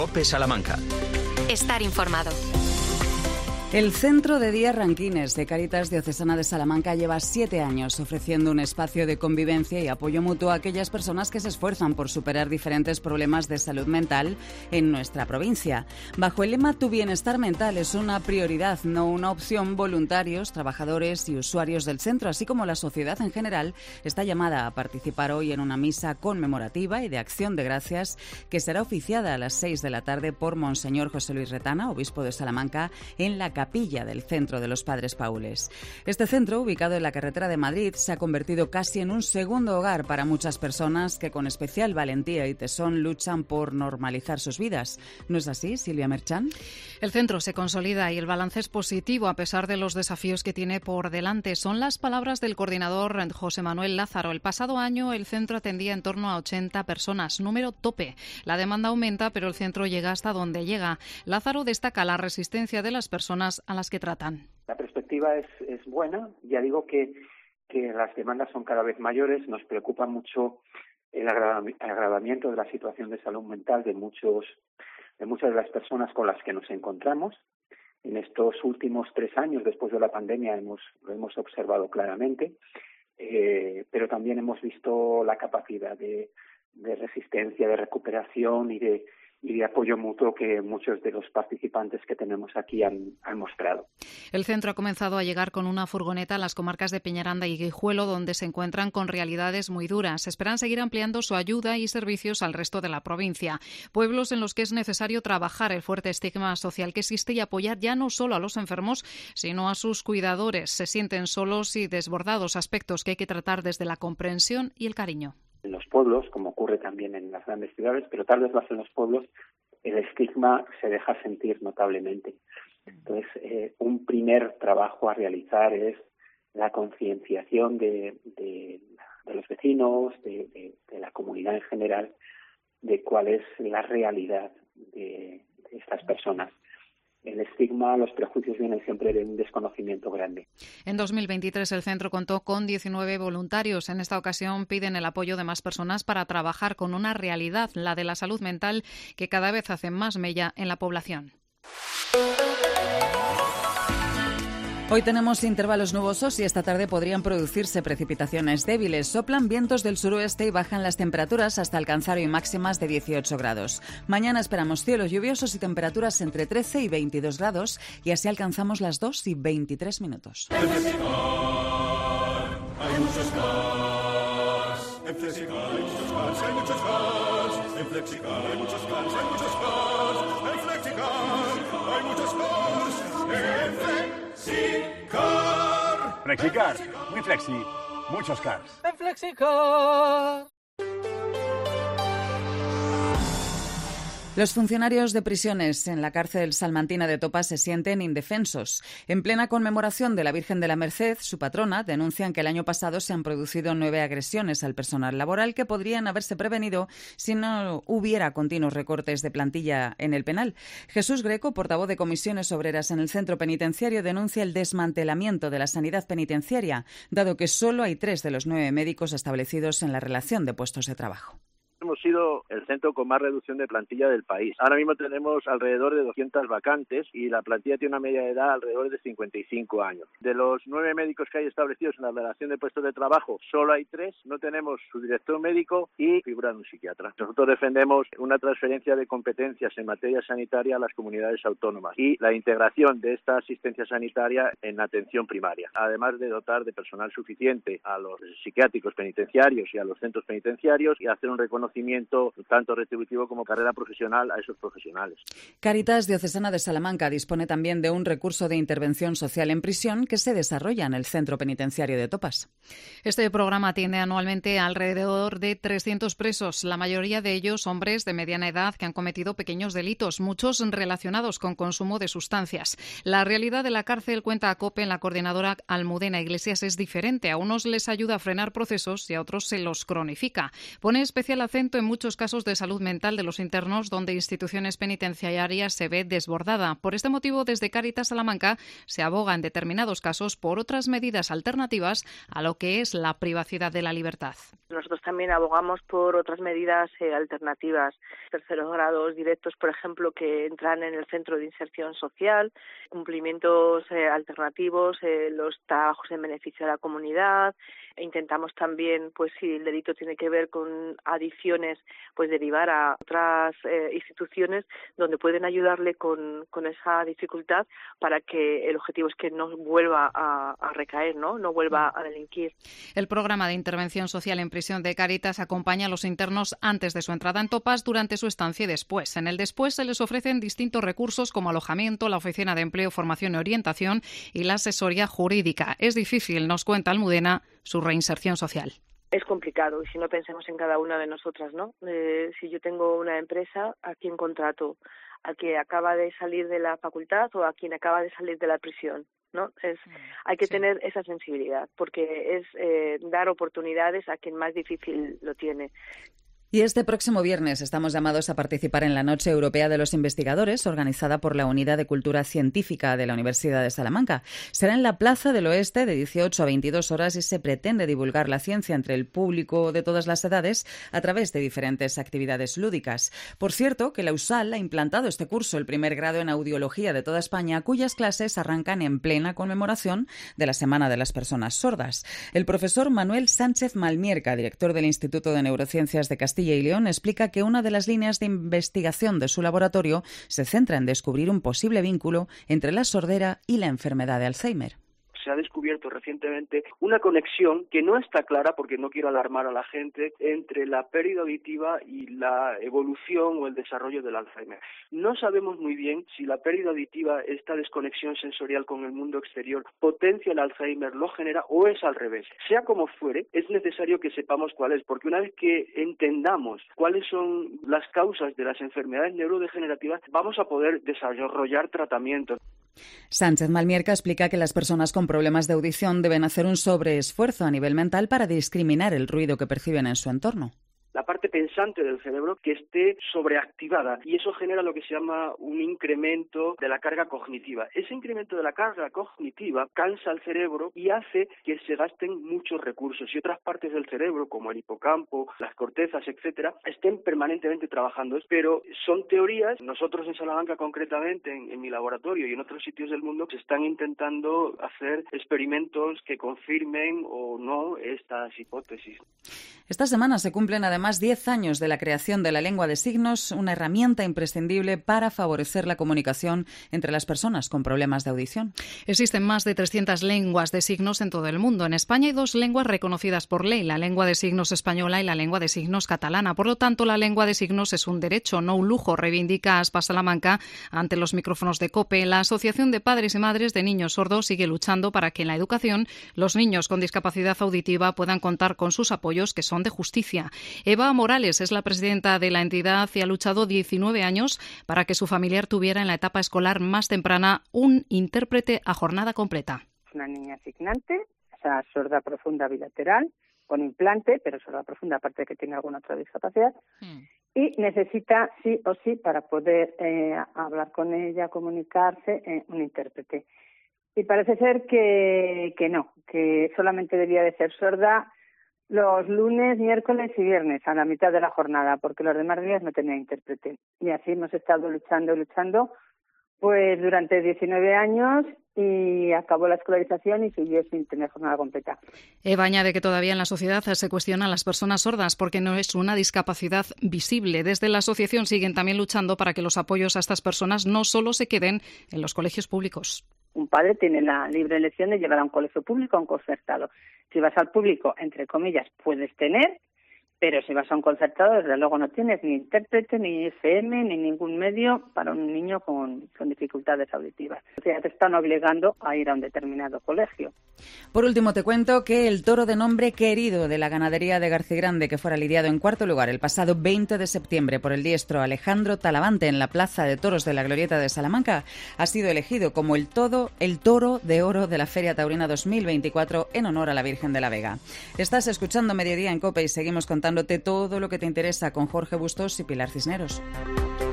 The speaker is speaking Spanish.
COPE Salamanca. Estar informado. El Centro de Día Ranquines de Cáritas Diocesana de Salamanca lleva 7 años ofreciendo un espacio de convivencia y apoyo mutuo a aquellas personas que se esfuerzan por superar diferentes problemas de salud mental en nuestra provincia. Bajo el lema Tu bienestar mental es una prioridad, no una opción, voluntarios, trabajadores y usuarios del centro, así como la sociedad en general, está llamada a participar hoy en una misa conmemorativa y de acción de gracias que será oficiada a las 6 de la tarde por Monseñor José Luis Retana, obispo de Salamanca, en la capilla del Centro de los Padres Paules. Este centro, ubicado en la carretera de Madrid, se ha convertido casi en un segundo hogar para muchas personas que con especial valentía y tesón luchan por normalizar sus vidas. ¿No es así, Silvia Merchán? El centro se consolida y el balance es positivo a pesar de los desafíos que tiene por delante. Son las palabras del coordinador José Manuel Lázaro. El pasado año el centro atendía en torno a 80 personas, número tope. La demanda aumenta, pero el centro llega hasta donde llega. Lázaro destaca la resistencia de las personas a las que tratan. La perspectiva es buena. Ya digo que las demandas son cada vez mayores. Nos preocupa mucho el agravamiento de la situación de salud mental de muchas de las personas con las que nos encontramos. En estos últimos 3 años, después de la pandemia, lo hemos observado claramente, pero también hemos visto la capacidad de resistencia, de recuperación y de apoyo mutuo que muchos de los participantes que tenemos aquí han mostrado. El centro ha comenzado a llegar con una furgoneta a las comarcas de Peñaranda y Guijuelo, donde se encuentran con realidades muy duras. Esperan seguir ampliando su ayuda y servicios al resto de la provincia. Pueblos en los que es necesario trabajar el fuerte estigma social que existe y apoyar ya no solo a los enfermos, sino a sus cuidadores. Se sienten solos y desbordados, aspectos que hay que tratar desde la comprensión y el cariño. En los pueblos, como ocurre también en las grandes ciudades, pero tal vez más en los pueblos, el estigma se deja sentir notablemente. Entonces, un primer trabajo a realizar es la concienciación de los vecinos, de la comunidad en general, de cuál es la realidad de estas personas. El estigma, los prejuicios vienen siempre de un desconocimiento grande. En 2023 el centro contó con 19 voluntarios. En esta ocasión piden el apoyo de más personas para trabajar con una realidad, la de la salud mental, que cada vez hace más mella en la población. Hoy tenemos intervalos nubosos y esta tarde podrían producirse precipitaciones débiles. Soplan vientos del suroeste y bajan las temperaturas hasta alcanzar hoy máximas de 18 grados. Mañana esperamos cielos lluviosos y temperaturas entre 13 y 22 grados y así alcanzamos las 2 y 23 minutos. En Flexicar hay muchos cars. En Flexicar hay muchos cars, hay muchos cars. En Flexicar hay muchos cars, hay muchos cars. En Flexicar hay muchos cars. En Flexicar. Flexicar, muy flexi, muchos cars. En Flexicar. Los funcionarios de prisiones en la cárcel salmantina de Topa se sienten indefensos. En plena conmemoración de la Virgen de la Merced, su patrona, denuncian que el año pasado se han producido 9 agresiones al personal laboral que podrían haberse prevenido si no hubiera continuos recortes de plantilla en el penal. Jesús Greco, portavoz de Comisiones Obreras en el centro penitenciario, denuncia el desmantelamiento de la sanidad penitenciaria, dado que solo hay 3 de los 9 médicos establecidos en la relación de puestos de trabajo. Hemos sido el centro con más reducción de plantilla del país. Ahora mismo tenemos alrededor de 200 vacantes y la plantilla tiene una media de edad alrededor de 55 años. De los 9 médicos que hay establecidos en la relación de puestos de trabajo, solo hay 3. No tenemos su director médico y figura de un psiquiatra. Nosotros defendemos una transferencia de competencias en materia sanitaria a las comunidades autónomas y la integración de esta asistencia sanitaria en atención primaria, además de dotar de personal suficiente a los psiquiátricos penitenciarios y a los centros penitenciarios y hacer un reconocimiento tanto retributivo como carrera profesional a esos profesionales. Cáritas Diocesana de Salamanca dispone también de un recurso de intervención social en prisión que se desarrolla en el centro penitenciario de Topas. Este programa atiende anualmente a alrededor de 300 presos, la mayoría de ellos hombres de mediana edad que han cometido pequeños delitos, muchos relacionados con consumo de sustancias. La realidad de la cárcel, cuenta a COPE en la coordinadora Almudena Iglesias, es diferente. A unos les ayuda a frenar procesos y a otros se los cronifica. Pone especial acento aumento en muchos casos de salud mental de los internos, donde instituciones penitenciarias se ve desbordada. Por este motivo, desde Cáritas Salamanca se aboga en determinados casos por otras medidas alternativas a lo que es la privacidad de la libertad. Nosotros también abogamos por otras medidas alternativas, terceros grados directos, por ejemplo, que entran en el centro de inserción social, cumplimientos alternativos, los trabajos en beneficio de la comunidad. Intentamos también, pues si el delito tiene que ver con adicciones, pues derivar a otras instituciones donde pueden ayudarle con esa dificultad, para que el objetivo es que no vuelva a recaer, no vuelva a delinquir. El programa de intervención social en prisión de Cáritas acompaña a los internos antes de su entrada en Topas, durante su estancia y después. En el después se les ofrecen distintos recursos como alojamiento, la oficina de empleo, formación y orientación y la asesoría jurídica. Es difícil, nos cuenta Almudena, su reinserción social. Es complicado, y si no, pensemos en cada una de nosotras, ¿no? Si yo tengo una empresa, ¿a quién contrato? ¿A quien acaba de salir de la facultad o a quien acaba de salir de la prisión? ¿No? Hay que tener esa sensibilidad, porque es dar oportunidades a quien más difícil lo tiene. Y este próximo viernes estamos llamados a participar en la Noche Europea de los Investigadores, organizada por la Unidad de Cultura Científica de la Universidad de Salamanca. Será en la Plaza del Oeste de 18 a 22 horas y se pretende divulgar la ciencia entre el público de todas las edades a través de diferentes actividades lúdicas. Por cierto, que la USAL ha implantado este curso, el primer grado en audiología de toda España, cuyas clases arrancan en plena conmemoración de la Semana de las Personas Sordas. El profesor Manuel Sánchez Malmierca, director del Instituto de Neurociencias de Castilla y León, explica que una de las líneas de investigación de su laboratorio se centra en descubrir un posible vínculo entre la sordera y la enfermedad de Alzheimer. Se ha descubierto recientemente una conexión que no está clara, porque no quiero alarmar a la gente, entre la pérdida auditiva y la evolución o el desarrollo del Alzheimer. No sabemos muy bien si la pérdida auditiva, esta desconexión sensorial con el mundo exterior, potencia el Alzheimer, lo genera, o es al revés. Sea como fuere, es necesario que sepamos cuál es, porque una vez que entendamos cuáles son las causas de las enfermedades neurodegenerativas, vamos a poder desarrollar tratamientos. Sánchez Malmierca explica que las personas con problemas de audición deben hacer un sobreesfuerzo a nivel mental para discriminar el ruido que perciben en su entorno. La parte pensante del cerebro que esté sobreactivada, y eso genera lo que se llama un incremento de la carga cognitiva. Ese incremento de la carga cognitiva cansa al cerebro y hace que se gasten muchos recursos, y otras partes del cerebro, como el hipocampo, las cortezas, etcétera, estén permanentemente trabajando. Pero son teorías. Nosotros en Salamanca, concretamente, en mi laboratorio y en otros sitios del mundo, se están intentando hacer experimentos que confirmen o no estas hipótesis. Esta semana se cumplen además 10 años de la creación de la lengua de signos, una herramienta imprescindible para favorecer la comunicación entre las personas con problemas de audición. Existen más de 300 lenguas de signos en todo el mundo. En España hay 2 lenguas reconocidas por ley, la lengua de signos española y la lengua de signos catalana. Por lo tanto, la lengua de signos es un derecho, no un lujo, reivindica Aspa Salamanca ante los micrófonos de COPE. La Asociación de Padres y Madres de Niños Sordos sigue luchando para que en la educación los niños con discapacidad auditiva puedan contar con sus apoyos, que son de justicia. Eva Morales es la presidenta de la entidad y ha luchado 19 años para que su familiar tuviera en la etapa escolar más temprana un intérprete a jornada completa. Una niña signante, o sea, sorda profunda bilateral, con implante, pero sorda profunda, aparte de que tiene alguna otra discapacidad, y necesita, sí o sí, para poder hablar con ella, comunicarse, un intérprete. Y parece ser que no, que solamente debía de ser sorda los lunes, miércoles y viernes a la mitad de la jornada, porque los demás días no tenía intérprete. Y así hemos estado luchando, pues durante 19 años, y acabó la escolarización y siguió sin tener jornada completa. Eva añade que todavía en la sociedad se cuestionan las personas sordas porque no es una discapacidad visible. Desde la asociación siguen también luchando para que los apoyos a estas personas no solo se queden en los colegios públicos. Un padre tiene la libre elección de llevar a un colegio público o a un concertado. Si vas al público, entre comillas, puedes tener, pero si vas a un concertado, desde luego no tienes ni intérprete, ni FM, ni ningún medio para un niño con dificultades auditivas. O sea, te están obligando a ir a un determinado colegio. Por último, te cuento que el toro de nombre querido de la ganadería de Garcigrande, que fuera lidiado en cuarto lugar el pasado 20 de septiembre por el diestro Alejandro Talavante en la Plaza de Toros de la Glorieta de Salamanca, ha sido elegido como el toro de oro de la Feria Taurina 2024 en honor a la Virgen de la Vega. Estás escuchando Mediodía en COPE y seguimos contando contándote todo lo que te interesa con Jorge Bustos y Pilar Cisneros.